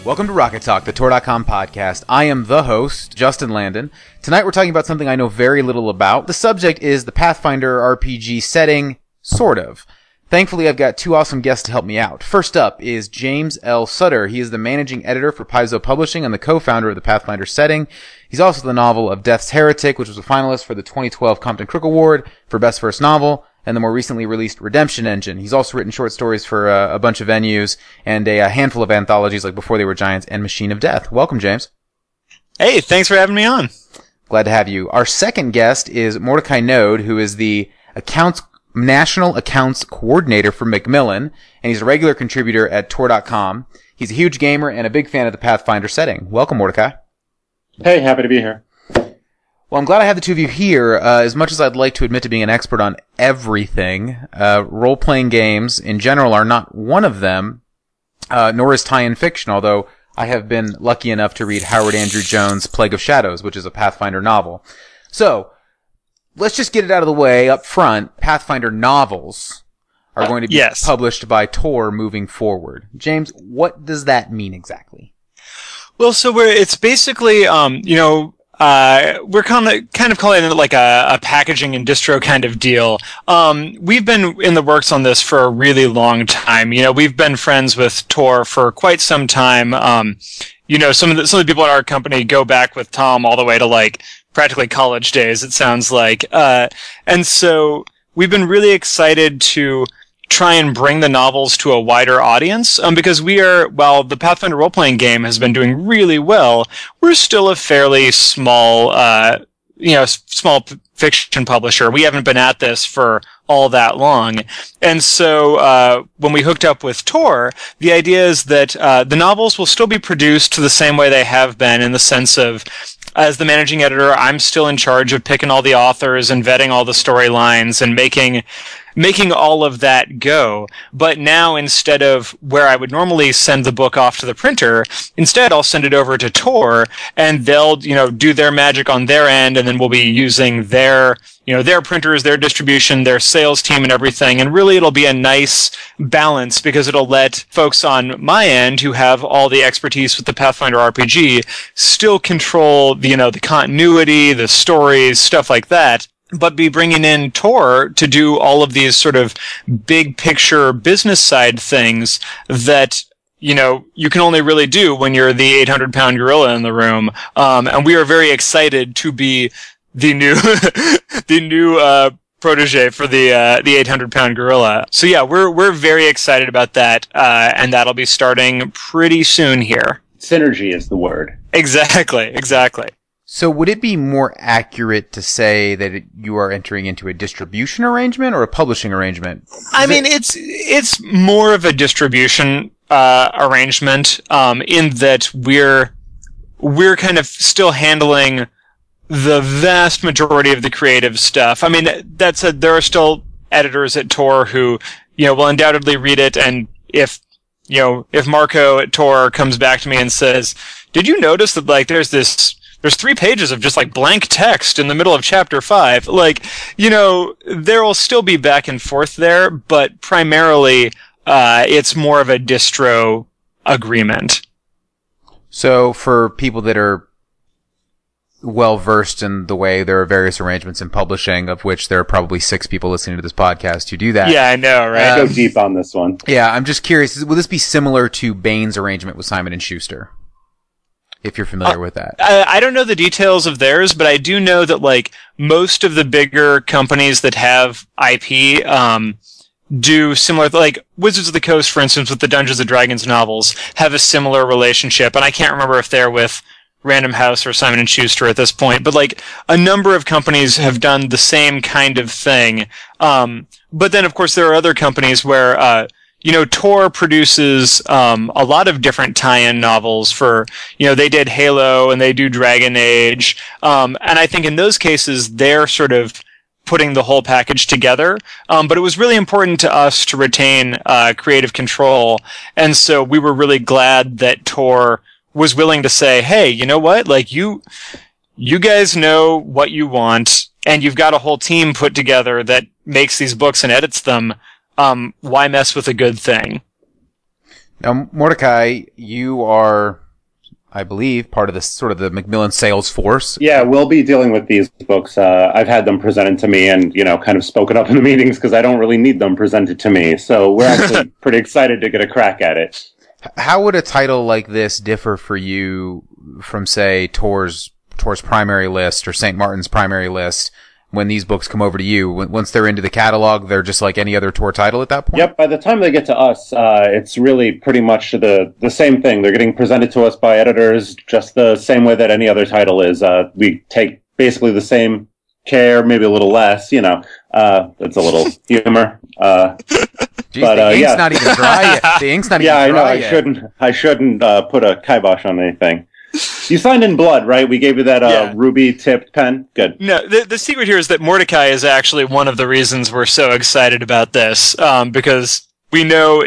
Welcome to Rocket Talk, the Tor.com podcast. I am the host, Justin Landon. Tonight we're talking about something I know very little about. The subject is the Pathfinder RPG setting, sort of. Thankfully, I've got two awesome guests to help me out. First up is James L. Sutter. He is the managing editor for Paizo Publishing and the co-founder of the Pathfinder setting. He's also the novel of Death's Heretic, which was a finalist for the 2012 Compton Crook Award for Best First Novel, and the more recently released Redemption Engine. He's also written short stories for a bunch of venues and a handful of anthologies like Before They Were Giants and Machine of Death. Welcome, James. Hey, thanks for having me on. Glad to have you. Our second guest is Mordecai Node, who is the National Accounts Coordinator for Macmillan, and he's a regular contributor at Tor.com. He's a huge gamer and a big fan of the Pathfinder setting. Welcome, Mordecai. Hey, happy to be here. Well, I'm glad I have the two of you here. As much as I'd like to admit to being an expert on everything, role-playing games in general are not one of them, nor is tie-in fiction, although I have been lucky enough to read Howard Andrew Jones' Plague of Shadows, which is a Pathfinder novel. So, let's just get it out of the way up front. Pathfinder novels are going to be published by Tor moving forward. James, what does that mean exactly? Well, so it's basically, we're kind of calling it like a packaging and distro kind of deal. We've been in the works on this for a really long time. You know, we've been friends with Tor for quite some time. Some of the people in our company go back with Tom all the way to like practically college days, it sounds like. And so we've been really excited to try and bring the novels to a wider audience, because while the Pathfinder role-playing game has been doing really well, we're still a fairly small fiction publisher. We haven't been at this for all that long. And so, when we hooked up with Tor, the idea is that, the novels will still be produced the same way they have been, in the sense of, as the managing editor, I'm still in charge of picking all the authors and vetting all the storylines and making all of that go. But now, instead of where I would normally send the book off to the printer, instead I'll send it over to Tor, and they'll, do their magic on their end, and then we'll be using their printers, their distribution, their sales team and everything. And really it'll be a nice balance, because it'll let folks on my end who have all the expertise with the Pathfinder RPG still control the continuity, the stories, stuff like that, but be bringing in Tor to do all of these sort of big picture business side things that you can only really do when you're the 800-pound gorilla in the room. And we are very excited to be the new protege for the 800-pound gorilla. So yeah, we're very excited about that, and that'll be starting pretty soon here. Synergy is the word. Exactly. So would it be more accurate to say that you are entering into a distribution arrangement or a publishing arrangement? It's more of a distribution arrangement, in that we're kind of still handling the vast majority of the creative stuff. I mean, that said, there are still editors at Tor who, will undoubtedly read it, and if Marco at Tor comes back to me and says, "Did you notice that there's 3 pages of just like blank text in the middle of chapter 5. There will still be back and forth there, but primarily, it's more of a distro agreement. So for people that are well versed in the way there are various arrangements in publishing, of which there are probably 6 people listening to this podcast who do that. Yeah, I know, right? Go deep on this one. Yeah, I'm just curious, will this be similar to Bane's arrangement with Simon & Schuster? If you're familiar with that. I don't know the details of theirs, but I do know that most of the bigger companies that have IP do similar, like Wizards of the Coast, for instance, with the Dungeons and Dragons novels, have a similar relationship. And I can't remember if they're with Random House or Simon & Schuster at this point, but a number of companies have done the same kind of thing. But then, of course, there are other companies where Tor produces a lot of different tie-in novels for, they did Halo and they do Dragon Age. And I think in those cases, they're sort of putting the whole package together. But it was really important to us to retain creative control. And so we were really glad that Tor was willing to say, hey, you know what? You guys know what you want, and you've got a whole team put together that makes these books and edits them. Why mess with a good thing? Now, Mordecai, you are, I believe, part of the sort of the Macmillan sales force. Yeah, we'll be dealing with these books. I've had them presented to me and, kind of spoken up in the meetings because I don't really need them presented to me. So we're actually pretty excited to get a crack at it. How would a title like this differ for you from, say, Tor's primary list or St. Martin's primary list? When these books come over to you, once they're into the catalog, they're just like any other Tor title at that point? Yep, by the time they get to us, it's really pretty much the same thing. They're getting presented to us by editors just the same way that any other title is. We take basically the same care, maybe a little less, that's a little humor. Jeez, but the ink's not even dry yet. The ink's not even dry yet. Yeah, I know, I shouldn't put a kibosh on anything. You signed in blood, right? We gave you that ruby-tipped pen? Good. No, the secret here is that Mordecai is actually one of the reasons we're so excited about this, because we've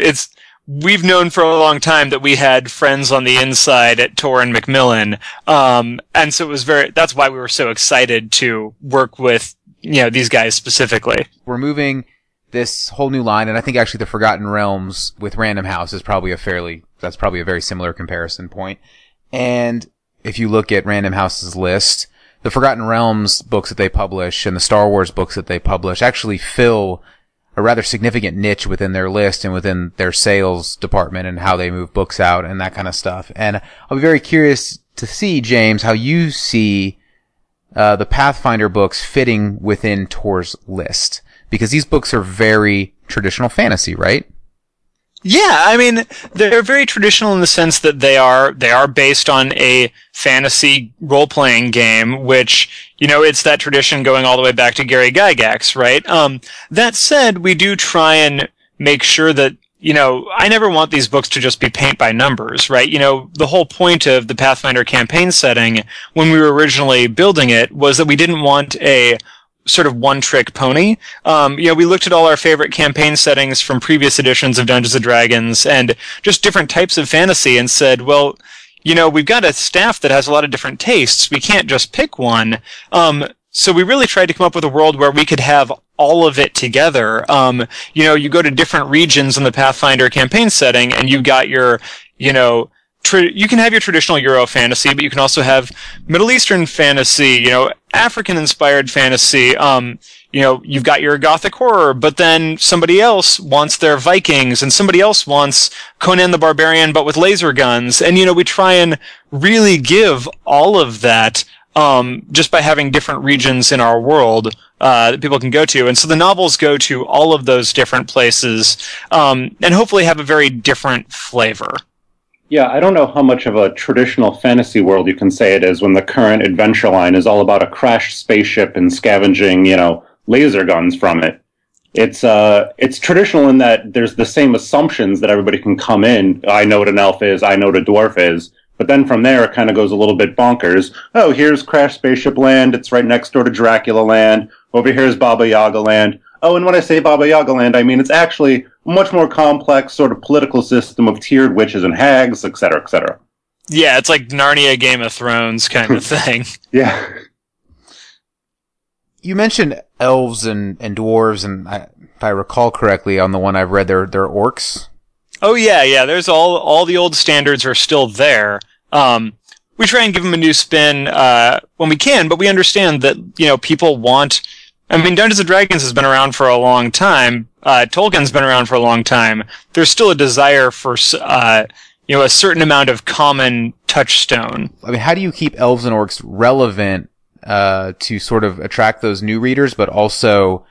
known for a long time that we had friends on the inside at Tor and Macmillan, and so that's why we were so excited to work with, these guys specifically. We're moving this whole new line, and I think actually the Forgotten Realms with Random House is probably that's probably a very similar comparison point. And if you look at Random House's list, the Forgotten Realms books that they publish and the Star Wars books that they publish actually fill a rather significant niche within their list and within their sales department and how they move books out and that kind of stuff. And I'll be very curious to see, James, how you see the Pathfinder books fitting within Tor's list. Because these books are very traditional fantasy, right? Yeah, I mean, they're very traditional in the sense that they are based on a fantasy role-playing game, which, it's that tradition going all the way back to Gary Gygax, right? That said, we do try and make sure that, I never want these books to just be paint by numbers, right? The whole point of the Pathfinder campaign setting, when we were originally building it, was that we didn't want a sort of one-trick pony. We looked at all our favorite campaign settings from previous editions of Dungeons & Dragons and just different types of fantasy and said, well, we've got a staff that has a lot of different tastes. We can't just pick one. So we really tried to come up with a world where we could have all of it together. You go to different regions in the Pathfinder campaign setting and you've got your, you can have your traditional Euro fantasy, but you can also have Middle Eastern fantasy, African-inspired fantasy. You've got your Gothic horror, but then somebody else wants their Vikings, and somebody else wants Conan the Barbarian, but with laser guns. And, we try and really give all of that, just by having different regions in our world, that people can go to. And so the novels go to all of those different places, and hopefully have a very different flavor. Yeah, I don't know how much of a traditional fantasy world you can say it is when the current adventure line is all about a crashed spaceship and scavenging, laser guns from it. It's traditional in that there's the same assumptions that everybody can come in. I know what an elf is, I know what a dwarf is. But then from there, it kind of goes a little bit bonkers. Oh, here's crashed spaceship land. It's right next door to Dracula land. Over here's Baba Yaga land. Oh, and when I say Baba Yaga land, I mean it's actually a much more complex sort of political system of tiered witches and hags, etc., etc. Yeah, it's like Narnia Game of Thrones kind of thing. Yeah. You mentioned elves and dwarves, and if I recall correctly, on the one I've read, they're orcs. Oh yeah. There's all the old standards are still there. We try and give them a new spin when we can, but we understand that people want. I mean, Dungeons & Dragons has been around for a long time. Tolkien's been around for a long time. There's still a desire for, a certain amount of common touchstone. I mean, how do you keep elves and orcs relevant to sort of attract those new readers, but also,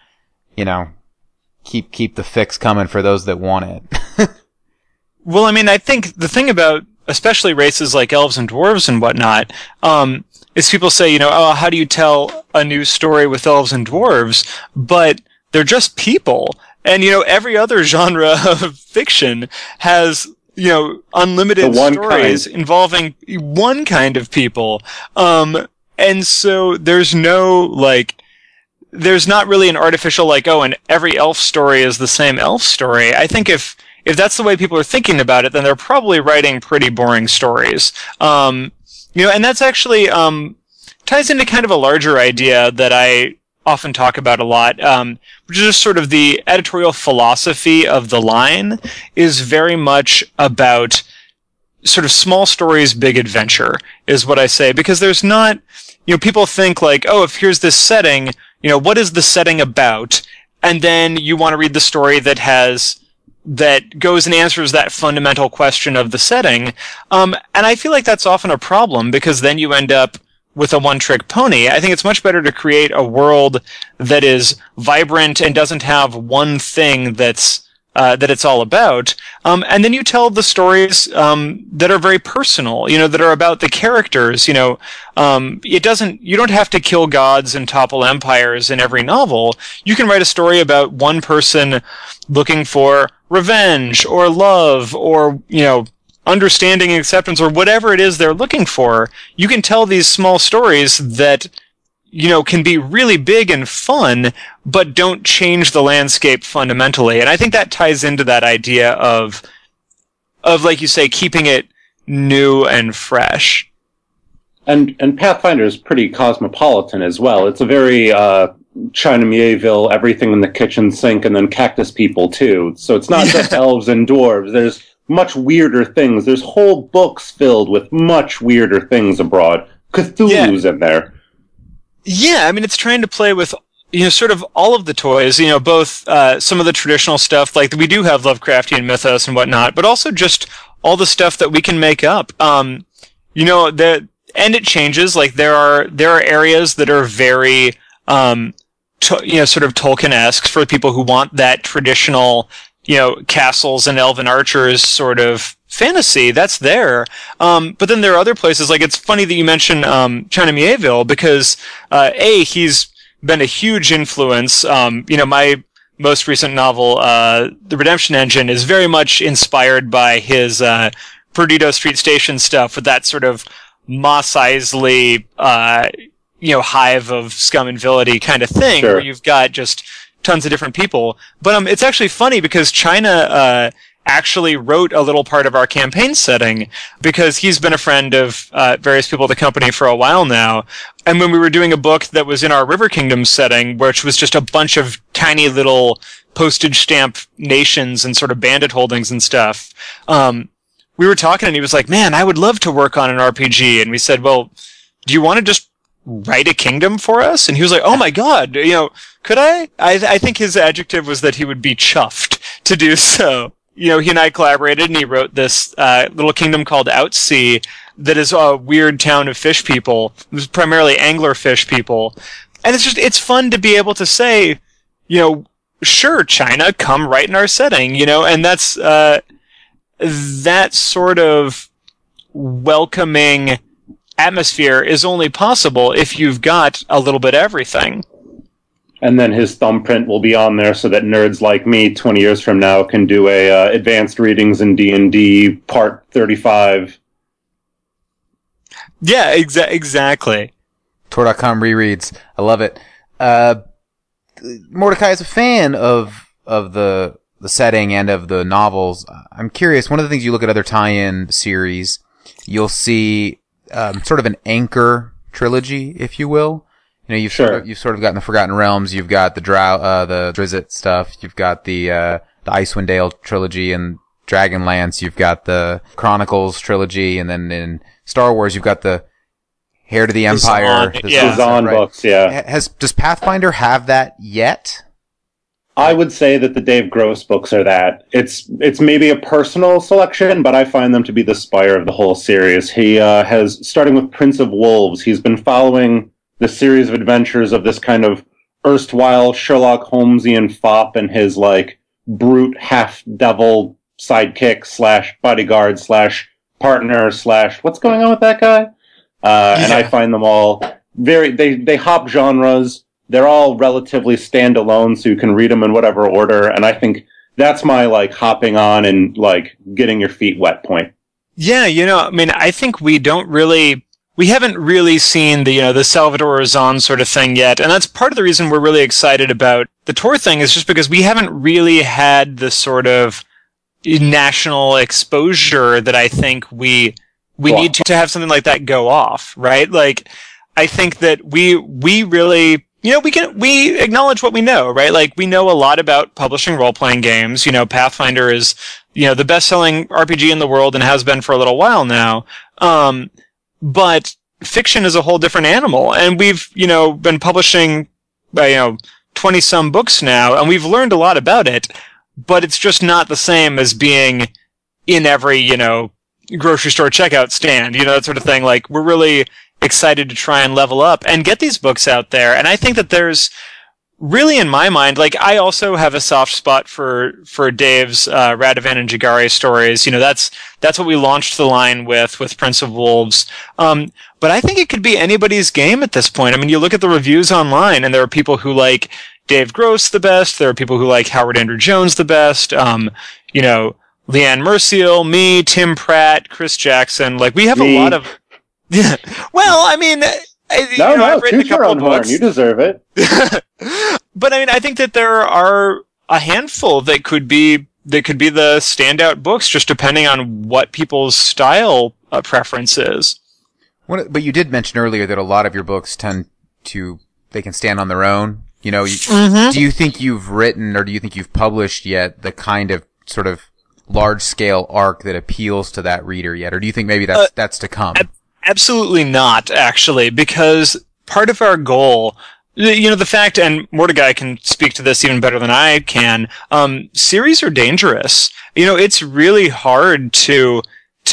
keep the fix coming for those that want it? Well, I mean, I think the thing about especially races like elves and dwarves and whatnot, is people say, how do you tell a new story with elves and dwarves? But they're just people. And, every other genre of fiction has, unlimited stories involving one kind of people. And so there's there's not really an artificial and every elf story is the same elf story. I think if that's the way people are thinking about it, then they're probably writing pretty boring stories. And that's actually ties into kind of a larger idea that I often talk about a lot, which is just sort of the editorial philosophy of the line is very much about sort of small stories, big adventure, is what I say. Because there's not, people think like, oh, if here's this setting, what is the setting about? And then you want to read the story that goes and answers that fundamental question of the setting. And I feel like that's often a problem, because then you end up with a one-trick pony. I think it's much better to create a world that is vibrant and doesn't have one thing that it's all about. And then you tell the stories that are very personal, that are about the characters. You don't have to kill gods and topple empires in every novel. You can write a story about one person looking for revenge or love or, understanding and acceptance or whatever it is they're looking for. You can tell these small stories that can be really big and fun, but don't change the landscape fundamentally. And I think that ties into that idea of like you say, keeping it new and fresh. And Pathfinder is pretty cosmopolitan as well. It's a very China Mieville, everything in the kitchen sink, and then cactus people too. So it's not just elves and dwarves. There's much weirder things. There's whole books filled with much weirder things abroad. Cthulhu's in there. Yeah, I mean, it's trying to play with, sort of all of the toys, both some of the traditional stuff, like we do have Lovecraftian mythos and whatnot, but also just all the stuff that we can make up. And it changes, like there are areas that are very, sort of Tolkien-esque for people who want that traditional, castles and elven archers sort of fantasy. That's there. But then there are other places, like it's funny that you mention China Mieville, because he's been a huge influence. My most recent novel, The Redemption Engine, is very much inspired by his Perdido Street Station stuff, with that sort of Mos Eisley hive of scum and villainy kind of thing, Sure. where you've got just tons of different people. But it's actually funny, because China actually wrote a little part of our campaign setting, because he's been a friend of various people at the company for a while now. And when we were doing a book that was in our River Kingdom setting, which was just a bunch of tiny little postage stamp nations and sort of bandit holdings and stuff, we were talking and he was like, man, I would love to work on an RPG. And we said, well, do you want to just write a kingdom for us? And he was like, oh my God, could I? I think his adjective was that he would be chuffed to do so. He and I collaborated, and he wrote this little kingdom called Outsea that is a weird town of fish people. It was primarily angler fish people. And it's fun to be able to say, sure, China, come right in our setting, and that's that sort of welcoming atmosphere is only possible if you've got a little bit of everything. And then his thumbprint will be on there so that nerds like me 20 years from now can do a advanced readings in D&D part 35. Yeah, exactly. Tor.com rereads. I love it. Mordecai is a fan of the setting and of the novels. I'm curious, one of the things you look at other tie-in series, you'll see sort of an anchor trilogy, if you will. You've sort of gotten the Forgotten Realms, you've got the the Drizzt stuff, you've got the Icewind Dale trilogy and Dragonlance, you've got the Chronicles trilogy, and then in Star Wars you've got the Heir to the Empire, the Zahn books, yeah. Does Pathfinder have that yet? I would say that the Dave Gross books are that. It's maybe a personal selection, but I find them to be the spire of the whole series. He has, starting with Prince of Wolves, he's been following the series of adventures of this kind of erstwhile Sherlock Holmesian fop and his, brute half-devil sidekick / bodyguard / partner / what's going on with that guy? And I find them all they hop genres. They're all relatively standalone, so you can read them in whatever order. And I think that's my, hopping on and, getting your feet wet point. Yeah, I think we haven't really seen the Salvador Zahn sort of thing yet. And that's part of the reason we're really excited about the Tor thing, is just because we haven't really had the sort of national exposure that I think we need to have something like that go off, right? I think that we really, we acknowledge what we know, right? Like, we know a lot about publishing role-playing games. Pathfinder is, the best-selling RPG in the world and has been for a little while now. But fiction is a whole different animal. And we've, been publishing, 20-some books now, and we've learned a lot about it, but it's just not the same as being in every, grocery store checkout stand, that sort of thing. Like, we're really excited to try and level up and get these books out there. And I think that there's really, in my mind, like, I also have a soft spot for Dave's Radovan and Jagari stories. That's what we launched the line with Prince of Wolves. But I think it could be anybody's game at this point. I mean, you look at the reviews online, and there are people who like Dave Gross the best. There are people who like Howard Andrew Jones the best. Leanne Merciel, me, Tim Pratt, Chris Jackson. Like, we have a lot of... Yeah. Well, I mean... I've written a couple of books. You deserve it. But I mean, I think that there are a handful that could be the standout books, just depending on what people's style preference is. But you did mention earlier that a lot of your books they can stand on their own. Do you think you've written, or do you think you've published yet the kind of sort of large scale arc that appeals to that reader yet, or do you think maybe that's to come? Absolutely not, actually, because part of our goal, the fact, and Mordecai can speak to this even better than I can, series are dangerous. It's really hard to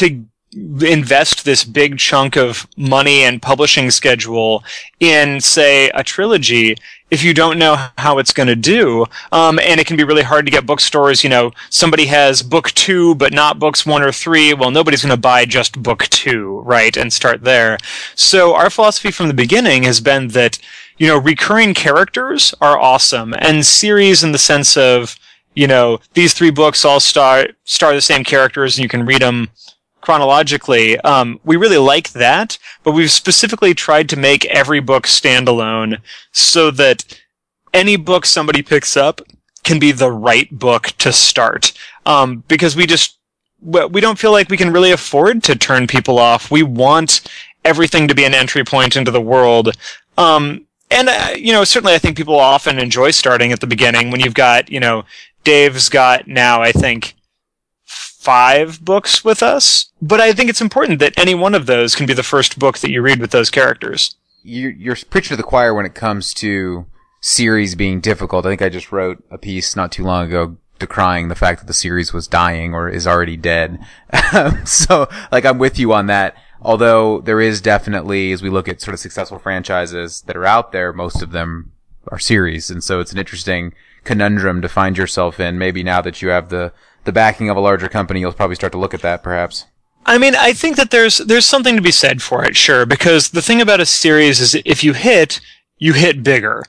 invest this big chunk of money and publishing schedule in, say, a trilogy if you don't know how it's going to do. And it can be really hard to get bookstores, somebody has book 2 but not books 1 or 3. Well, nobody's going to buy just book 2, right, and start there. So our philosophy from the beginning has been that, recurring characters are awesome, and series in the sense of, these 3 books all star the same characters and you can read them chronologically. We really like that, but we've specifically tried to make every book standalone so that any book somebody picks up can be the right book to start. Because we don't feel like we can really afford to turn people off. We want everything to be an entry point into the world. And certainly I think people often enjoy starting at the beginning when you've got, Dave's got now, I think, 5 books with us, but I think it's important that any one of those can be the first book that you read with those characters. You're preaching to the choir when it comes to series being difficult. I think I just wrote a piece not too long ago decrying the fact that the series was dying or is already dead. So, I'm with you on that. Although there is definitely, as we look at sort of successful franchises that are out there, most of them are series, and so it's an interesting conundrum to find yourself in. Maybe now that you have the backing of a larger company, you'll probably start to look at that, perhaps. I mean, I think that there's something to be said for it, sure, because the thing about a series is if you hit bigger.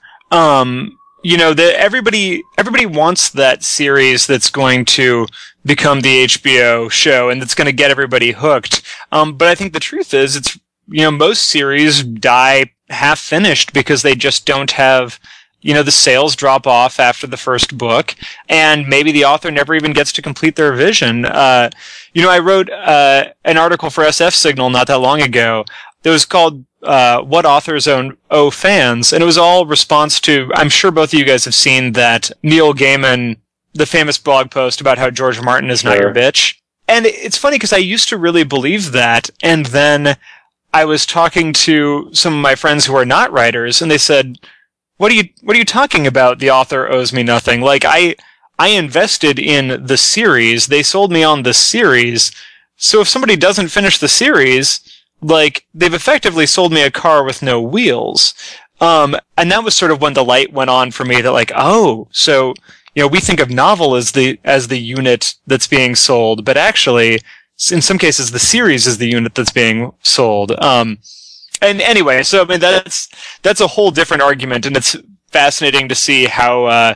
Everybody wants that series that's going to become the HBO show and that's going to get everybody hooked. But I think the truth is, it's, most series die half finished because they just don't have, the sales drop off after the first book, and maybe the author never even gets to complete their vision. I wrote an article for SF Signal not that long ago that was called What Authors Owe Fans, and it was all response to, I'm sure both of you guys have seen that Neil Gaiman, the famous blog post about how George Martin is not your bitch. And it's funny because I used to really believe that, and then I was talking to some of my friends who are not writers, and they said, What are you talking about? The author owes me nothing. Like, I invested in the series. They sold me on the series. So if somebody doesn't finish the series, they've effectively sold me a car with no wheels. And that was sort of when the light went on for me that so, we think of novel as the unit that's being sold, but actually, in some cases, the series is the unit that's being sold. And anyway, so I mean that's a whole different argument, and it's fascinating to see how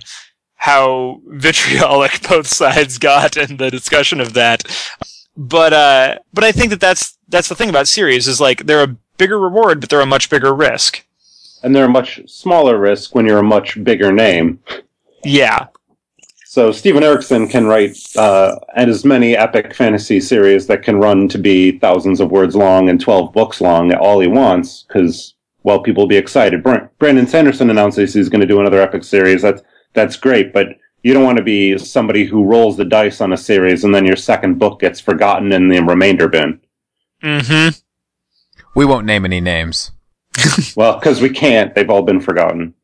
vitriolic both sides got in the discussion of that. But I think that's the thing about series is they're a bigger reward, but they're a much bigger risk. And they're a much smaller risk when you're a much bigger name. Yeah. So Steven Erikson can write as many epic fantasy series that can run to be thousands of words long and 12 books long all he wants, because well, people will be excited. Brandon Sanderson announces he's going to do another epic series. That's great, but you don't want to be somebody who rolls the dice on a series and then your second book gets forgotten in the remainder bin. Mm-hmm. We won't name any names. Well, because we can't. They've all been forgotten.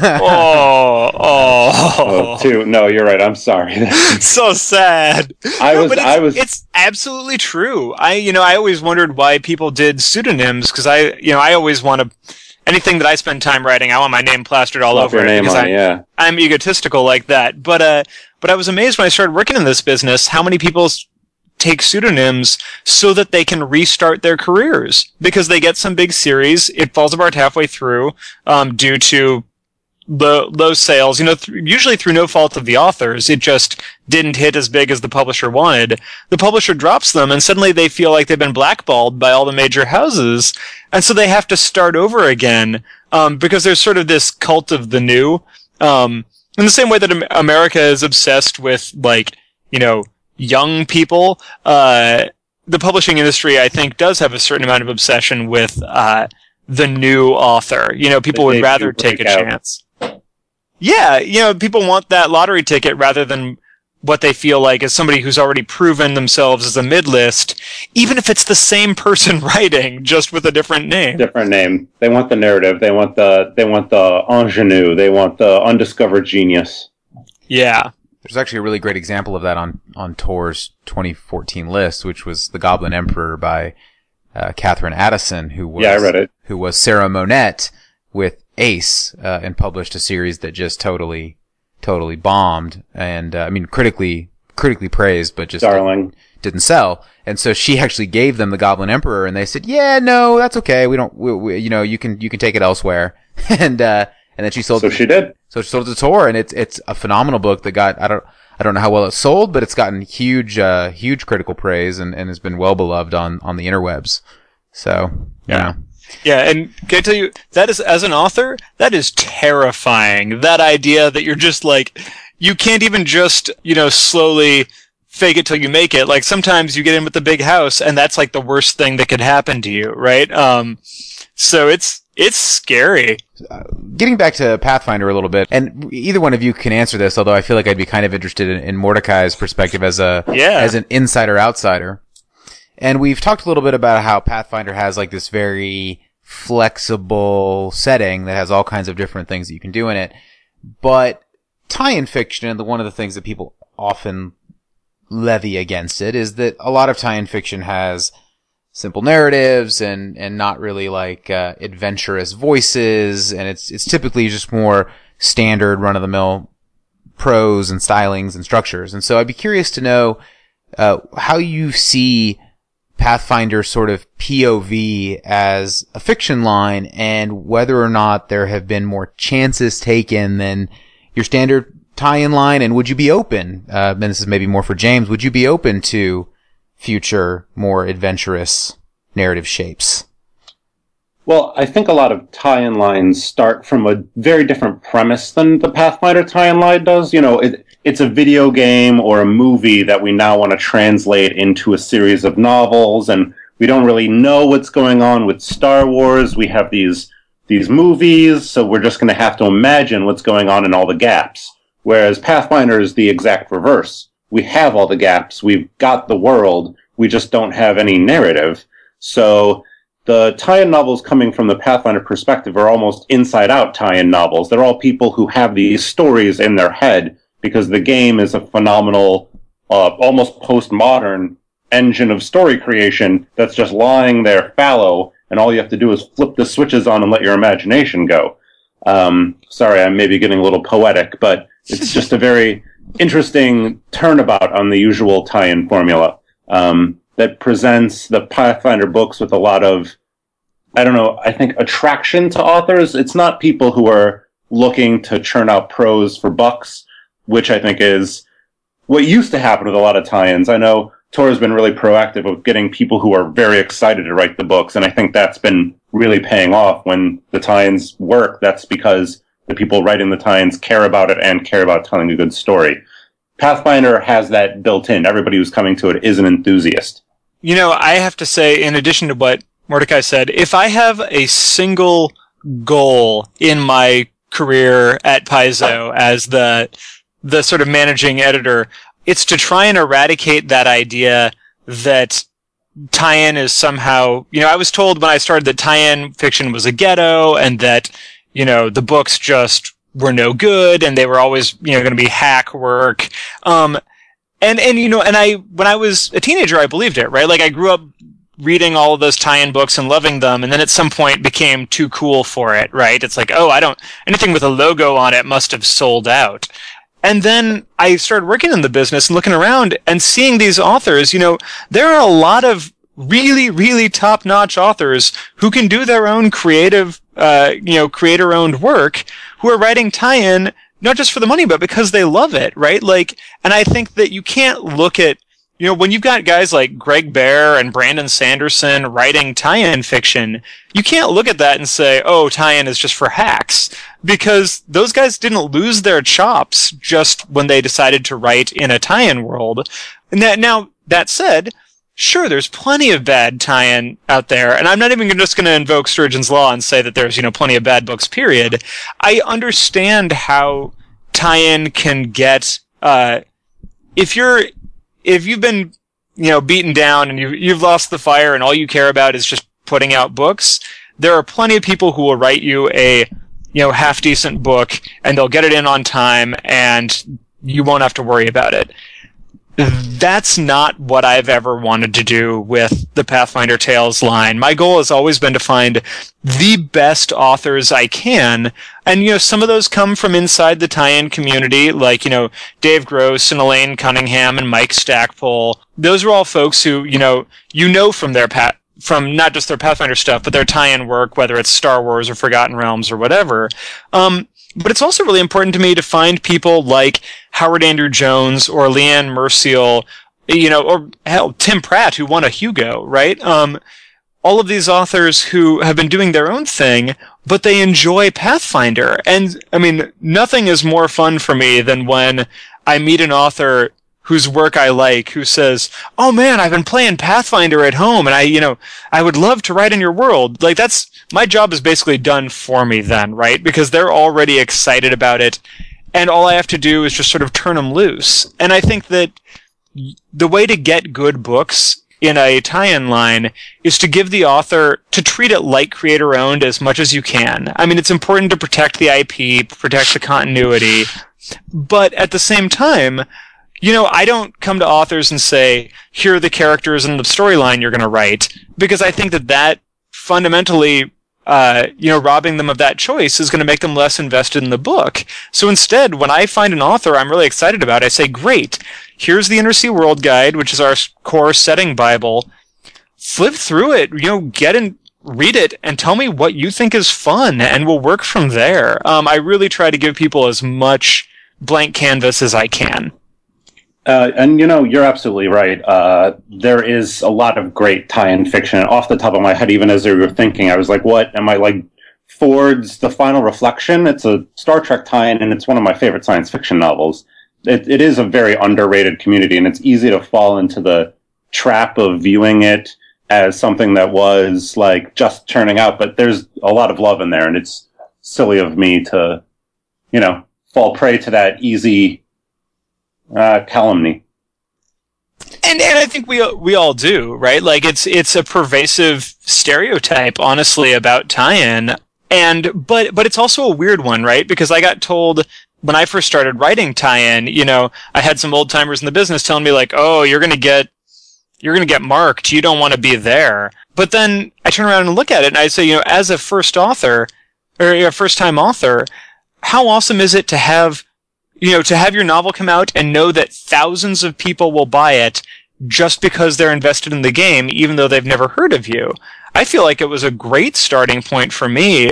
No, you're right. I'm sorry. So sad. It's absolutely true. I always wondered why people did pseudonyms, because I always want to, anything that I spend time writing, I want my name plastered all over it, because I'm egotistical like that. But I was amazed when I started working in this business how many people take pseudonyms so that they can restart their careers, because they get some big series, it falls apart halfway through due to low sales, usually through no fault of the authors. It just didn't hit as big as the publisher wanted. The publisher drops them, and suddenly they feel like they've been blackballed by all the major houses, and so they have to start over again, because there's sort of this cult of the new. In the same way that America is obsessed with, young people, the publishing industry, I think, does have a certain amount of obsession with the new author. People would rather take a chance. Yeah, people want that lottery ticket rather than what they feel like is somebody who's already proven themselves as a mid-list, even if it's the same person writing, just with a different name. Different name. They want the narrative. They want the ingenue. They want the undiscovered genius. Yeah. There's actually a really great example of that on Tor's 2014 list, which was The Goblin Emperor by Catherine Addison, who was I read it. Who was Sarah Monette with Ace, and published a series that just totally bombed, and critically praised, but just didn't sell. And so she actually gave them The Goblin Emperor, and they said, "Yeah, no, that's okay. We don't, you can take it elsewhere." and then she sold. So she did. So she sold it to Tor, and it's a phenomenal book that got, I don't know how well it sold, but it's gotten huge critical praise and has been well beloved on the interwebs. So, yeah. Yeah, and can I tell you, that is, as an author, that is terrifying. That idea that you're just you can't even just, slowly fake it till you make it. Like, sometimes you get in with the big house, and that's the worst thing that could happen to you, right? So it's scary. Getting back to Pathfinder a little bit, and either one of you can answer this, although I feel like I'd be kind of interested in Mordecai's perspective as an insider-outsider. And we've talked a little bit about how Pathfinder has this very flexible setting that has all kinds of different things that you can do in it. But tie-in fiction, and one of the things that people often levy against it, is that a lot of tie-in fiction has simple narratives and not really adventurous voices, and it's typically just more standard run-of-the-mill prose and stylings and structures. And so I'd be curious to know how you see Pathfinder sort of POV as a fiction line, and whether or not there have been more chances taken than your standard tie-in line, and would you be open, and this is maybe more for James, would you be open to future, more adventurous narrative shapes? Well, I think a lot of tie-in lines start from a very different premise than the Pathfinder tie-in line does. It's a video game or a movie that we now want to translate into a series of novels, and we don't really know what's going on with Star Wars. We have these movies, so we're just going to have to imagine what's going on in all the gaps. Whereas Pathfinder is the exact reverse. We have all the gaps. We've got the world. We just don't have any narrative. So the tie-in novels coming from the Pathfinder perspective are almost inside-out tie-in novels. They're all people who have these stories in their head because the game is a phenomenal, almost postmodern engine of story creation that's just lying there fallow, and all you have to do is flip the switches on and let your imagination go. Sorry, I'm maybe getting a little poetic, but it's just a very interesting turnabout on the usual tie-in formula that presents the Pathfinder books with a lot of, I think attraction to authors. It's not people who are looking to churn out prose for bucks, which I think is what used to happen with a lot of tie-ins. I know Tor has been really proactive of getting people who are very excited to write the books, and I think that's been really paying off when the tie-ins work. That's because the people writing the tie-ins care about it and care about telling a good story. Pathfinder has that built in. Everybody who's coming to it is an enthusiast. I have to say, in addition to what Mordecai said, if I have a single goal in my career at Paizo as the sort of managing editor. It's to try and eradicate that idea that tie-in is somehow, I was told when I started that tie-in fiction was a ghetto and that, the books just were no good and they were always, going to be hack work. And when I was a teenager, I believed it, right? Like I grew up reading all of those tie-in books and loving them, and then at some point became too cool for it, right? It's like, anything with a logo on it must have sold out. And then I started working in the business and looking around and seeing these authors, there are a lot of really, really top-notch authors who can do their own creative, creator-owned work, who are writing tie-in, not just for the money, but because they love it, right? Like, and I think that you can't look at, when you've got guys like Greg Bear and Brandon Sanderson writing tie-in fiction, you can't look at that and say, oh, tie-in is just for hacks. Because those guys didn't lose their chops just when they decided to write in a tie-in world. And now, that said, sure, there's plenty of bad tie-in out there, and I'm not even just going to invoke Sturgeon's Law and say that there's, plenty of bad books, period. I understand how tie-in can get, if you've been, beaten down and you've lost the fire and all you care about is just putting out books, there are plenty of people who will write you a, half-decent book and they'll get it in on time and you won't have to worry about it. That's not what I've ever wanted to do with the Pathfinder Tales line. My goal has always been to find the best authors I can. And, some of those come from inside the tie-in community, like, Dave Gross and Elaine Cunningham and Mike Stackpole. Those are all folks who, from their from not just their Pathfinder stuff, but their tie-in work, whether it's Star Wars or Forgotten Realms or whatever. But it's also really important to me to find people like Howard Andrew Jones or Leanne Merciel, or hell, Tim Pratt, who won a Hugo, right? All of these authors who have been doing their own thing, but they enjoy Pathfinder. And, nothing is more fun for me than when I meet an author whose work I like, who says, oh man, I've been playing Pathfinder at home and I would love to write in your world. Like my job is basically done for me then, right? Because they're already excited about it and all I have to do is just sort of turn them loose. And I think that the way to get good books in a tie-in line is to give the author, to treat it like creator-owned as much as you can. It's important to protect the IP, protect the continuity, but at the same time, I don't come to authors and say, here are the characters and the storyline you're going to write, because I think that fundamentally, robbing them of that choice is going to make them less invested in the book. So instead, when I find an author I'm really excited about, I say, great, here's the Inner Sea World Guide, which is our core setting Bible. Flip through it, get in, read it, and tell me what you think is fun, and we'll work from there. I really try to give people as much blank canvas as I can. And you're absolutely right. There is a lot of great tie-in fiction. Off the top of my head, even as you were thinking, I was like, what? Am I like Ford's The Final Reflection? It's a Star Trek tie-in, and it's one of my favorite science fiction novels. It is a very underrated community, and it's easy to fall into the trap of viewing it as something that was like just turning out, but there's a lot of love in there, and it's silly of me to, fall prey to that easy calumny. And I think we all do, right? Like it's a pervasive stereotype, honestly, about tie-in. But it's also a weird one, right? Because I got told when I first started writing tie-in, I had some old timers in the business telling me like, oh, you're gonna get marked. You don't want to be there. But then I turn around and look at it and I say, as a first author or a first time author, how awesome is it to have your novel come out and know that thousands of people will buy it just because they're invested in the game, even though they've never heard of you. I feel like it was a great starting point for me.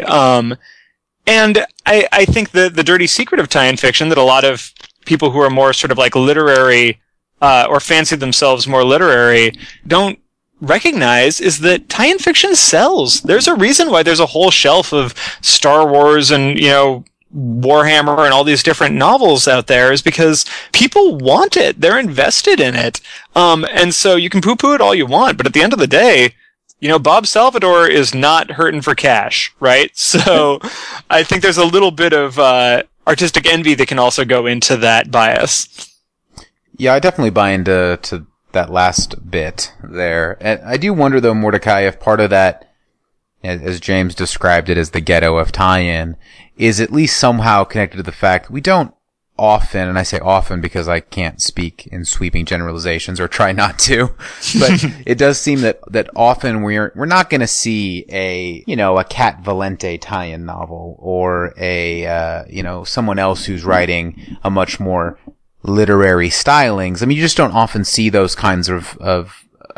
And I think the dirty secret of tie-in fiction that a lot of people who are more sort of like literary, or fancy themselves more literary, don't recognize is that tie-in fiction sells. There's a reason why there's a whole shelf of Star Wars and, Warhammer and all these different novels out there is because people want it. They're invested in it. And so you can poo-poo it all you want, but at the end of the day, Bob Salvador is not hurting for cash, right? So I think there's a little bit of artistic envy that can also go into that bias. Yeah, I definitely buy into that last bit there. And I do wonder, though, Mordecai, if part of that, as James described it as the ghetto of tie-in, is at least somehow connected to the fact we don't often, and I say often because I can't speak in sweeping generalizations or try not to, but it does seem that often we're not going to see a Cat Valente tie-in novel or a someone else who's writing a much more literary stylings. I mean, you just don't often see those kinds of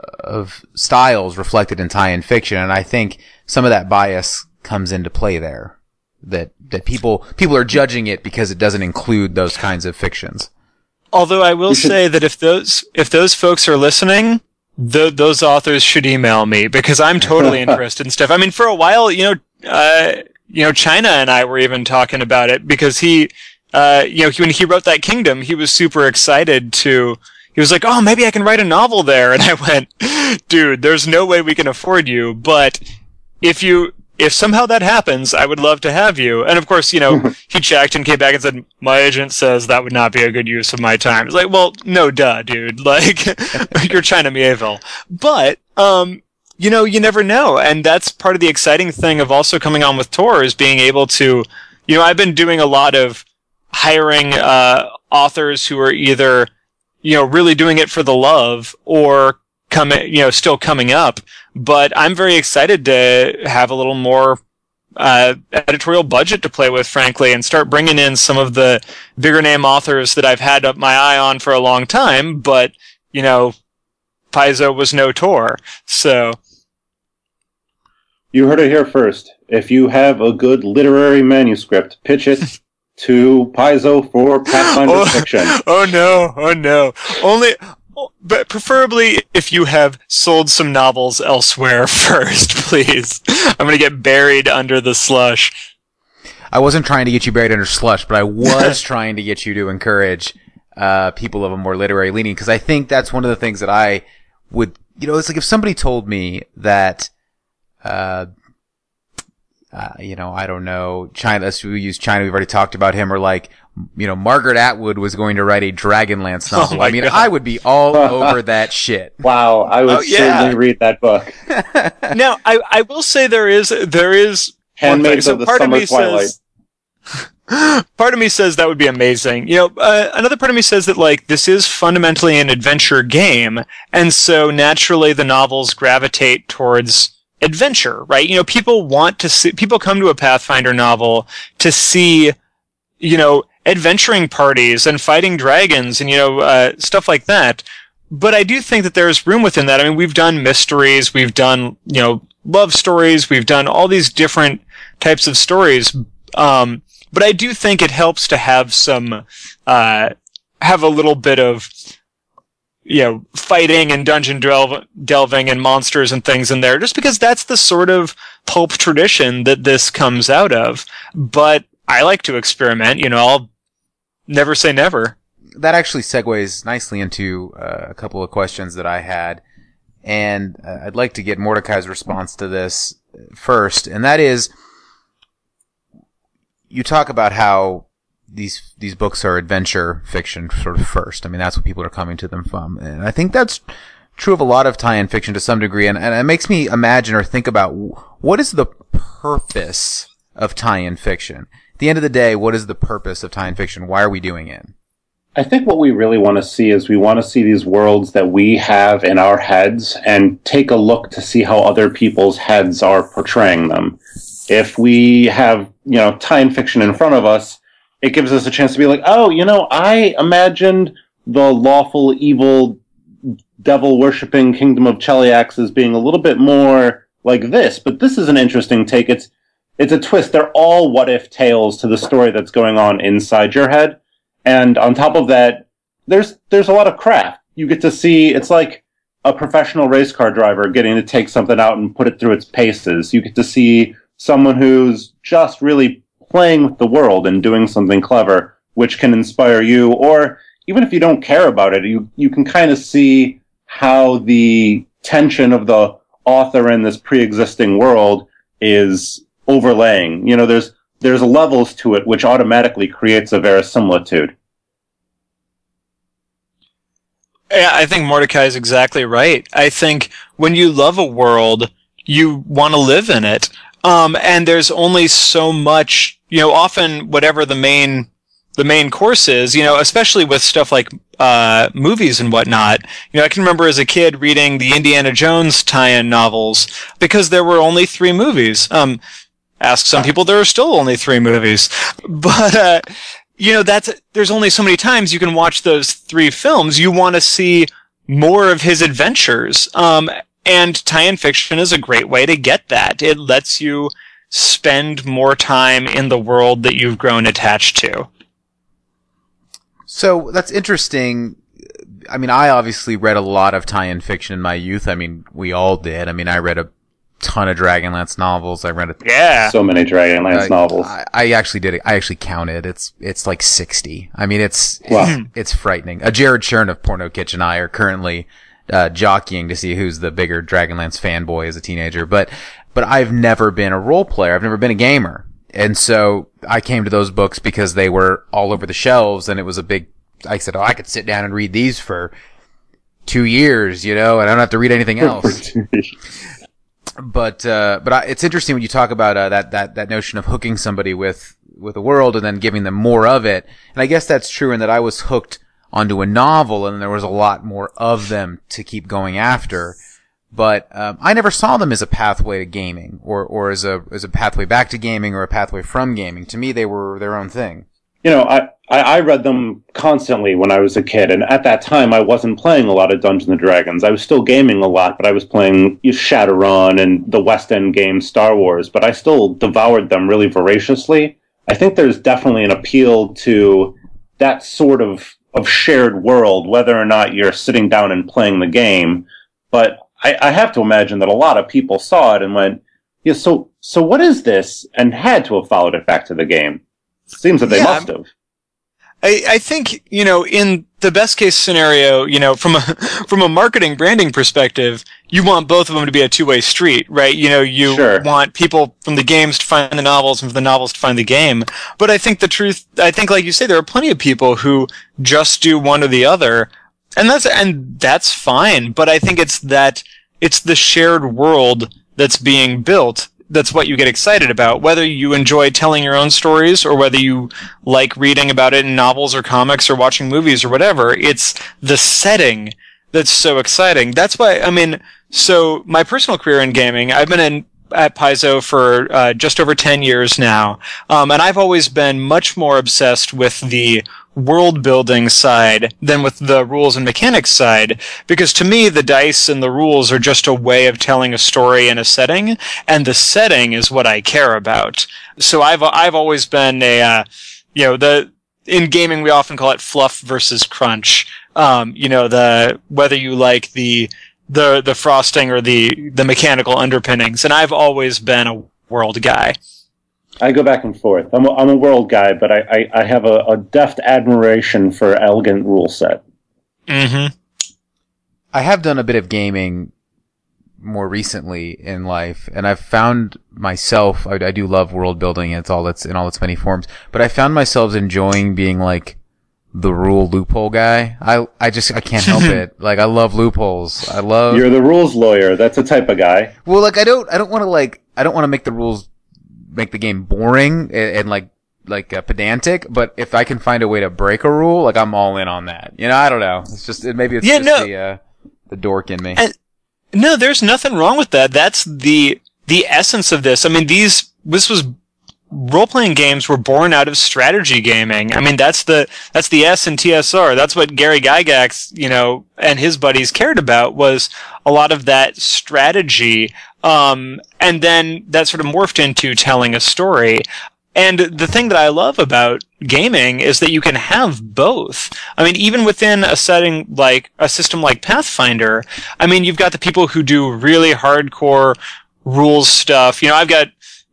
styles reflected in tie-in fiction, and I think some of that bias comes into play there. That people are judging it because it doesn't include those kinds of fictions. Although I will say that if those folks are listening, those authors should email me because I'm totally interested in stuff. I mean, for a while, China and I were even talking about it because he, when he wrote that Kingdom, he was super excited to. He was like, "Oh, maybe I can write a novel there," and I went, "Dude, there's no way we can afford you, but if somehow that happens, I would love to have you." And of course, he checked and came back and said, "My agent says that would not be a good use of my time." It's like, well, no duh, dude. Like, you're China Mieville. But, you never know. And that's part of the exciting thing of also coming on with Tor is being able to, I've been doing a lot of hiring, authors who are either, really doing it for the love or still coming up. But I'm very excited to have a little more editorial budget to play with, frankly, and start bringing in some of the bigger name authors that I've had up my eye on for a long time. But, Paizo was no Tor. So. You heard it here first. If you have a good literary manuscript, pitch it to Paizo for Pathfinder fiction. Oh no. But preferably if you have sold some novels elsewhere first, please. I'm going to get buried under the slush. I wasn't trying to get you buried under slush, but I was trying to get you to encourage people of a more literary leaning, because I think that's one of the things that I would, it's like if somebody told me that, I don't know, China, we use China, we've already talked about him, or like, Margaret Atwood was going to write a Dragonlance novel. Oh God. I would be all over that shit. Wow, I would certainly read that book. Now, I will say there is Handmaids of the Summer Twilight. Part of me says that would be amazing. Another part of me says that, like, this is fundamentally an adventure game, and so naturally the novels gravitate towards adventure, right? People come to a Pathfinder novel to see, adventuring parties and fighting dragons and, stuff like that. But I do think that there's room within that. I mean, we've done mysteries, we've done, love stories, we've done all these different types of stories. But I do think it helps to have some, have a little bit of, fighting and dungeon delving and monsters and things in there, just because that's the sort of pulp tradition that this comes out of. But I like to experiment, I'll never say never. That actually segues nicely into a couple of questions that I had, and I'd like to get Mordecai's response to this first, and that is, you talk about how these books are adventure fiction sort of first. I mean, that's what people are coming to them from. And I think that's true of a lot of tie-in fiction to some degree. And it makes me imagine or think about what is the purpose of tie-in fiction? At the end of the day, what is the purpose of tie-in fiction? Why are we doing it? I think what we really want to see is we want to see these worlds that we have in our heads and take a look to see how other people's heads are portraying them. If we have, tie-in fiction in front of us, it gives us a chance to be like, oh, I imagined the lawful, evil, devil-worshipping kingdom of Cheliax as being a little bit more like this, but this is an interesting take. It's a twist. They're all what-if tales to the story that's going on inside your head. And on top of that, there's a lot of craft. You get to see, it's like a professional race car driver getting to take something out and put it through its paces. You get to see someone who's just really playing with the world and doing something clever, which can inspire you. Or even if you don't care about it, you can kind of see how the tension of the author in this pre-existing world is overlaying. You know, there's levels to it which automatically creates a verisimilitude. Yeah, I think Mordecai is exactly right. I think when you love a world, you want to live in it. And there's only so much, often whatever the main course is, especially with stuff like movies and whatnot. I can remember as a kid reading the Indiana Jones tie-in novels because there were only 3 movies. Ask some people, there are still only 3 movies. But, there's only so many times you can watch those 3 films. You want to see more of his adventures. And tie-in fiction is a great way to get that. It lets you spend more time in the world that you've grown attached to. So that's interesting. I mean, I obviously read a lot of tie-in fiction in my youth. I mean, we all did. I mean, I read a ton of Dragonlance novels. I read so many Dragonlance novels. I actually did it. I actually counted. It's like 60. I mean, it's frightening. Jared Chern of Porno Kitchen and I are currently jockeying to see who's the bigger Dragonlance fanboy as a teenager. But I've never been a role player. I've never been a gamer. And so I came to those books because they were all over the shelves, and it was I said, I could sit down and read these for 2 years, and I don't have to read anything else. But it's interesting when you talk about that notion of hooking somebody with a world and then giving them more of it. And I guess that's true in that I was hooked onto a novel and there was a lot more of them to keep going after. But I never saw them as a pathway to gaming or as a pathway back to gaming or a pathway from gaming. To me, they were their own thing. I read them constantly when I was a kid, and at that time I wasn't playing a lot of Dungeons and Dragons. I was still gaming a lot, but I was playing Shadowrun and the West End games, Star Wars, but I still devoured them really voraciously. I think there's definitely an appeal to that sort of shared world, whether or not you're sitting down and playing the game. But I have to imagine that a lot of people saw it and went, yeah, so what is this? And had to have followed it back to the game. Seems that they must have. I think, in the best case scenario, from a marketing branding perspective, you want both of them to be a two-way street, right? You want people from the games to find the novels and from the novels to find the game. But I think like you say, there are plenty of people who just do one or the other. And that's fine. But I think it's the shared world that's being built. That's what you get excited about, whether you enjoy telling your own stories or whether you like reading about it in novels or comics or watching movies or whatever. It's the setting that's so exciting. That's why, so my personal career in gaming, I've been at Paizo for just over 10 years now, and I've always been much more obsessed with the world building side than with the rules and mechanics side, because to me the dice and the rules are just a way of telling a story in a setting, and the setting is what I care about. So I've always been in gaming we often call it fluff versus crunch. Whether you like the frosting or the mechanical underpinnings, and I've always been a world guy. I go back and forth. I'm a world guy, but I have a deft admiration for elegant rule set. Mm-hmm. I have done a bit of gaming more recently in life, and I've found myself, I do love world building in all its many forms, but I found myself enjoying being like the rule loophole guy. I can't help it. Like, I love loopholes. You're the rules lawyer. That's a type of guy. Well, like, I don't want to make the rules make the game boring and pedantic, but if I can find a way to break a rule, like, I'm all in on that. I don't know. It's just the dork in me. No, there's nothing wrong with that. That's the essence of this. Role-playing games were born out of strategy gaming. That's the S in TSR. That's what Gary Gygax, and his buddies cared about, was a lot of that strategy. And then that sort of morphed into telling a story. And the thing that I love about gaming is that you can have both. Even within a setting like a system like Pathfinder, you've got the people who do really hardcore rules stuff. I've got,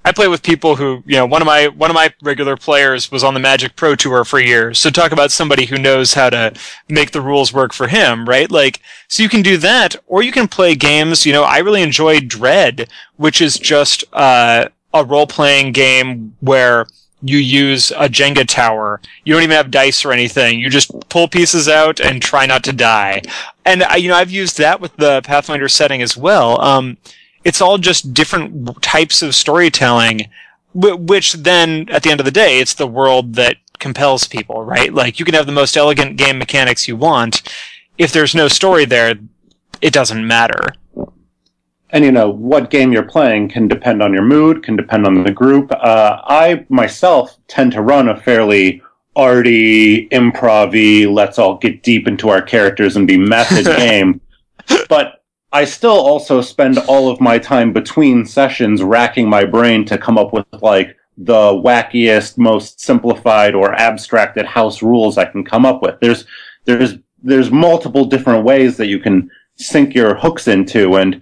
I play with people who, one of my regular players was on the Magic Pro Tour for years. So talk about somebody who knows how to make the rules work for him, right? Like, so you can do that, or you can play games. I really enjoy Dread, which is just a role-playing game where you use a Jenga tower. You don't even have dice or anything. You just pull pieces out and try not to die. And I've used that with the Pathfinder setting as well. It's all just different types of storytelling, which then, at the end of the day, it's the world that compels people, right? Like, you can have the most elegant game mechanics you want. If there's no story there, it doesn't matter. And, what game you're playing can depend on your mood, can depend on the group. I, myself, tend to run a fairly arty, improv-y, let's all get deep into our characters and be method game. But I still also spend all of my time between sessions racking my brain to come up with, like, the wackiest, most simplified or abstracted house rules I can come up with. There's multiple different ways that you can sink your hooks into, and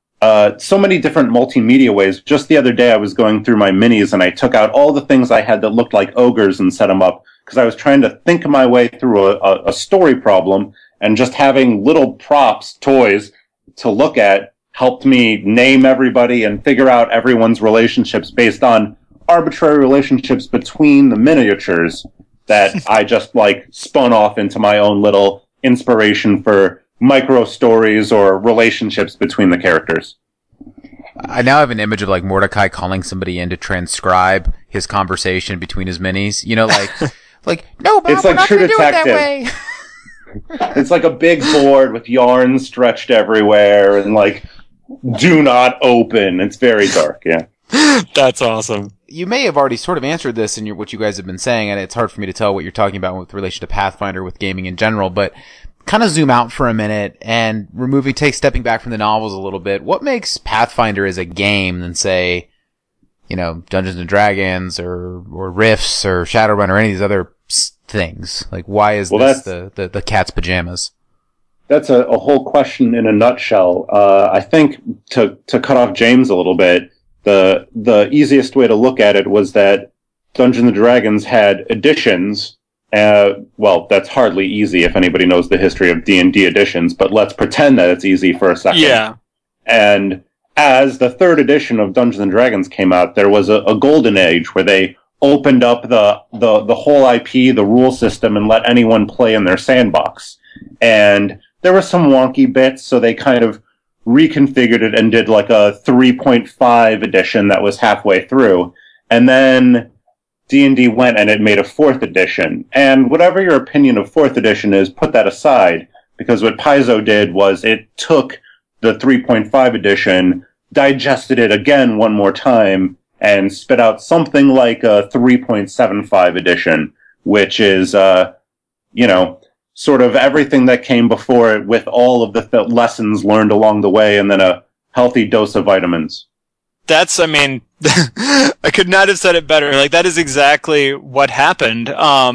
so many different multimedia ways. Just the other day I was going through my minis and I took out all the things I had that looked like ogres and set them up, because I was trying to think my way through a story problem, and just having little props, toys, to look at helped me name everybody and figure out everyone's relationships based on arbitrary relationships between the miniatures that I just, like, spun off into my own little inspiration for micro stories or relationships between the characters. I now have an image of, like, Mordecai calling somebody in to transcribe his conversation between his minis. Like, no, Bob, it's we're like not True going to do it that Detective. way. It's like a big board with yarn stretched everywhere and, like, do not open. It's very dark, yeah. That's awesome. You may have already sort of answered this in what you guys have been saying, and it's hard for me to tell what you're talking about with relation to Pathfinder, with gaming in general, but kind of zoom out for a minute and stepping back from the novels a little bit. What makes Pathfinder as a game than, say, Dungeons and Dragons or Rifts or Shadowrun or any of these other things? Like, why is this the cat's pajamas? That's a whole question in a nutshell. I think to cut off James a little bit, the easiest way to look at it was that Dungeons and Dragons had editions. Well, that's hardly easy if anybody knows the history of D&D editions, but let's pretend that it's easy for a second. Yeah. And as the third edition of Dungeons and Dragons came out, there was a golden age where they opened up the whole IP, the rule system, and let anyone play in their sandbox. And there were some wonky bits, so they kind of reconfigured it and did like a 3.5 edition that was halfway through. And then D&D went and it made a 4th edition. And whatever your opinion of 4th edition is, put that aside, because what Paizo did was it took the 3.5 edition, digested it again one more time, and spit out something like a 3.75 edition, which is, sort of everything that came before it with all of the lessons learned along the way, and then a healthy dose of vitamins. I could not have said it better. Like, that is exactly what happened.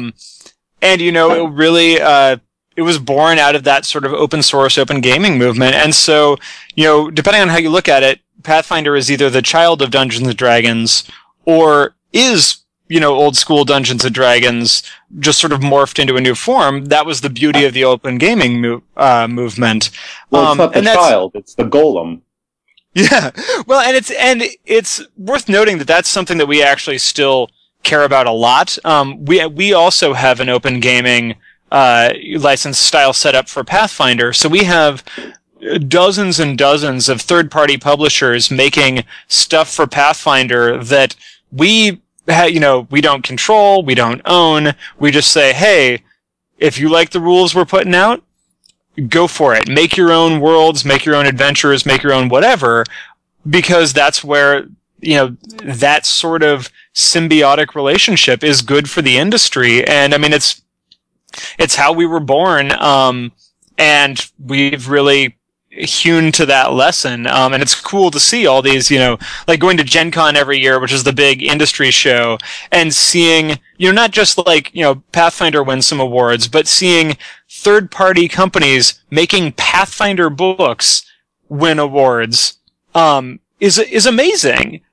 It really, it was born out of that sort of open source, open gaming movement. And so, depending on how you look at it, Pathfinder is either the child of Dungeons and Dragons or is, old school Dungeons and Dragons just sort of morphed into a new form. That was the beauty of the open gaming movement. Well, it's not the child, it's the golem. Yeah. Well, and it's worth noting that that's something that we actually still care about a lot. We also have an open gaming license style set up for Pathfinder. So we have dozens and dozens of third-party publishers making stuff for Pathfinder that we don't control, we don't own. We just say, hey, if you like the rules we're putting out, go for it. Make your own worlds, make your own adventures, make your own whatever, because that's where, that sort of symbiotic relationship is good for the industry. And I mean, it's how we were born. And we've really hewn to that lesson. And it's cool to see all these, like going to Gen Con every year, which is the big industry show, and seeing, not just like, Pathfinder win some awards, but seeing third-party companies making Pathfinder books win awards, is amazing.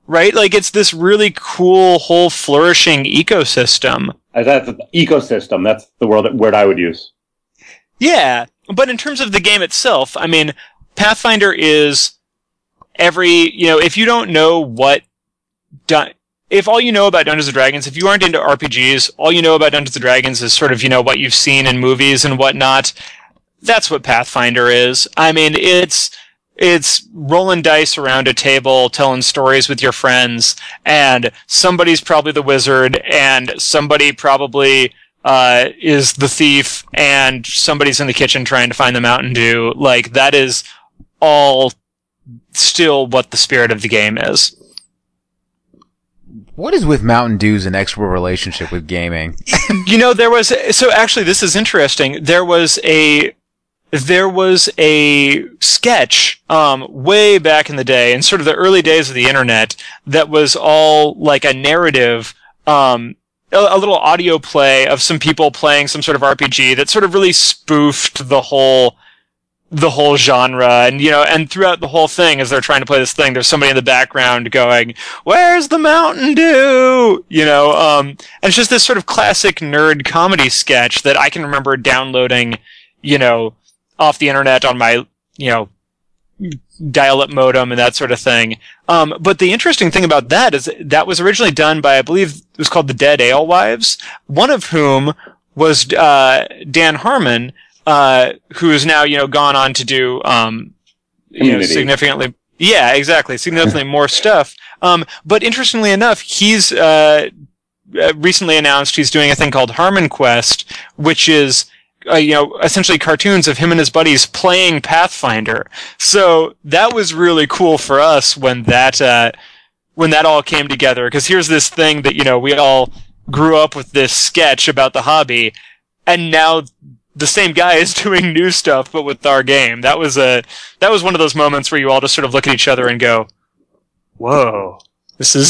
right? Like, it's this really cool, whole flourishing ecosystem. That's ecosystem. That's the word I would use. Yeah, but in terms of the game itself, I mean, Pathfinder is if you don't know if all you know about Dungeons & Dragons, if you aren't into RPGs, all you know about Dungeons & Dragons is sort of, what you've seen in movies and whatnot, that's what Pathfinder is. I mean, it's rolling dice around a table, telling stories with your friends, and somebody's probably the wizard, and somebody probably is the thief, and somebody's in the kitchen trying to find the Mountain Dew. Like, that is all still what the spirit of the game is. What is with Mountain Dew's inexorable relationship with gaming? This is interesting. There was a sketch way back in the day, in sort of the early days of the internet, that was all like a narrative, a little audio play of some people playing some sort of RPG that sort of really spoofed the whole genre, and throughout the whole thing, as they're trying to play this thing, there's somebody in the background going, "Where's the Mountain Dew?" And it's just this sort of classic nerd comedy sketch that I can remember downloading, off the internet on my, dial-up modem and that sort of thing. But the interesting thing about that is that was originally done by, I believe it was called the Dead Alewives, one of whom was Dan Harmon, who is now, gone on to do, significantly more stuff. But interestingly enough, he's, recently announced he's doing a thing called Harmon Quest, which is, essentially cartoons of him and his buddies playing Pathfinder. So that was really cool for us when that all came together, because here's this thing that, we all grew up with this sketch about the hobby, and now the same guy is doing new stuff, but with our game. That was one of those moments where you all just sort of look at each other and go, "Whoa, this is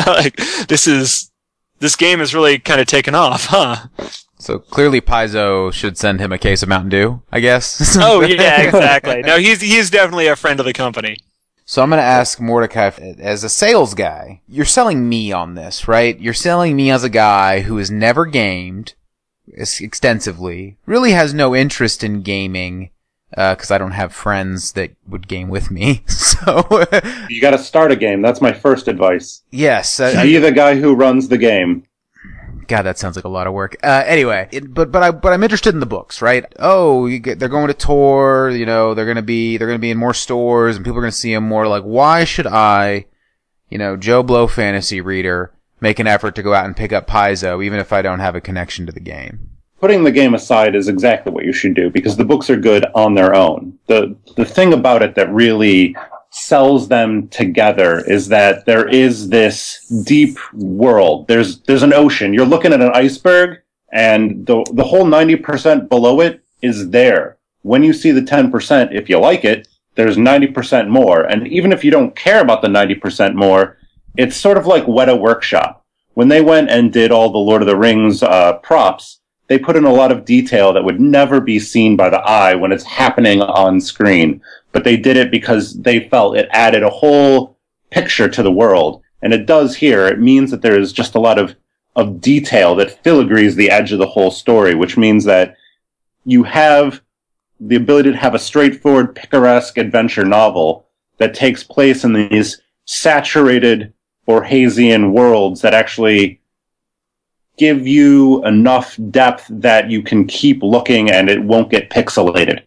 this game is really kind of taken off, huh?" So clearly Paizo should send him a case of Mountain Dew, I guess. Oh yeah, exactly. No, he's definitely a friend of the company. So I'm going to ask Mordecai, as a sales guy, you're selling me on this, right? You're selling me as a guy who has never gamed extensively, really has no interest in gaming, because I don't have friends that would game with me. So you got to start a game. That's my first advice. Yes, be the guy who runs the game. God, that sounds like a lot of work. Anyway, but I'm interested in the books, right? Oh, they're going to tour, they're going to be in more stores, and people are going to see them more. Like, why should I, Joe Blow fantasy reader, make an effort to go out and pick up Paizo, even if I don't have a connection to the game? Putting the game aside is exactly what you should do, because the books are good on their own. The thing about it that really sells them together is that there is this deep world. There's an ocean. You're looking at an iceberg, and the whole 90% below it is there. When you see the 10%, if you like it, there's 90% more. And even if you don't care about the 90% more, it's sort of like Weta Workshop. When they went and did all the Lord of the Rings props, they put in a lot of detail that would never be seen by the eye when it's happening on screen. But they did it because they felt it added a whole picture to the world. And it does here. It means that there is just a lot of detail that filigrees the edge of the whole story, which means that you have the ability to have a straightforward, picaresque adventure novel that takes place in these saturated Borgesian worlds that actually give you enough depth that you can keep looking and it won't get pixelated.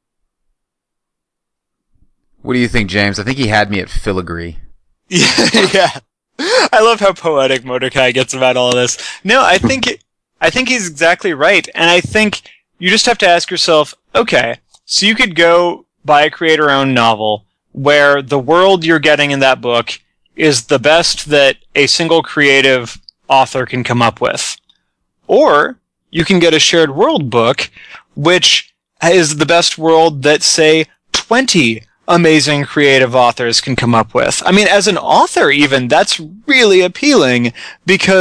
What do you think, James? I think he had me at filigree. Yeah. I love how poetic Mordecai gets about all of this. No, I think he's exactly right. And I think you just have to ask yourself, okay, so you could go buy a creator-owned novel where the world you're getting in that book is the best that a single creative author can come up with. Or you can get a shared world book, which is the best world that, say, 20 amazing creative authors can come up with. I mean, as an author even, that's really appealing because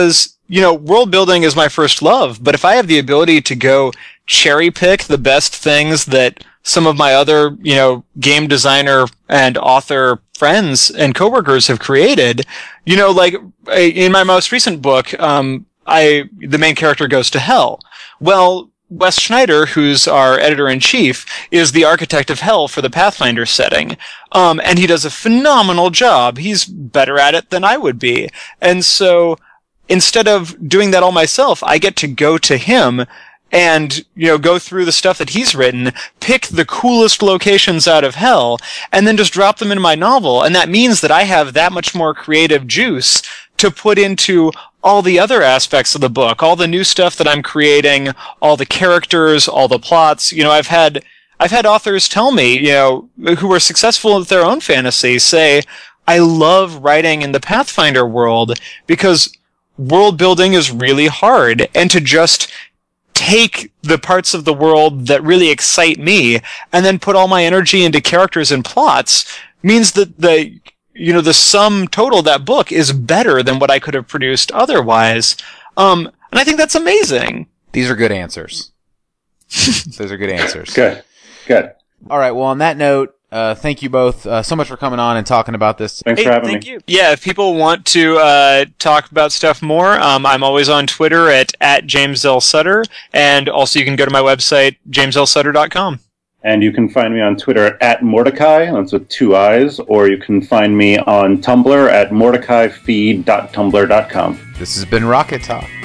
world building is my first love, but if I have the ability to go cherry pick the best things that some of my other, game designer and author friends and coworkers have created, like in my most recent book, the main character goes to hell. Well, Wes Schneider, who's our editor-in-chief, is the architect of hell for the Pathfinder setting. And he does a phenomenal job. He's better at it than I would be. And so, instead of doing that all myself, I get to go to him and, go through the stuff that he's written, pick the coolest locations out of hell, and then just drop them in my novel. And that means that I have that much more creative juice to put into all the other aspects of the book, all the new stuff that I'm creating, all the characters, all the plots. I've had authors tell me, who are successful with their own fantasy, say, I love writing in the Pathfinder world because world building is really hard, and to just take the parts of the world that really excite me and then put all my energy into characters and plots means that the sum total of that book is better than what I could have produced otherwise. And I think that's amazing. These are good answers. Those are good answers. Good. All right. Well, on that note, thank you both so much for coming on and talking about this. Thanks for having me. Thank you. Yeah, if people want to talk about stuff more, I'm always on Twitter at James L. Sutter, and also you can go to my website, jameslsutter.com. And you can find me on Twitter at Mordecai, that's with 2 I's, or you can find me on Tumblr at mordecai.feed.tumblr.com. This has been Rocket Talk.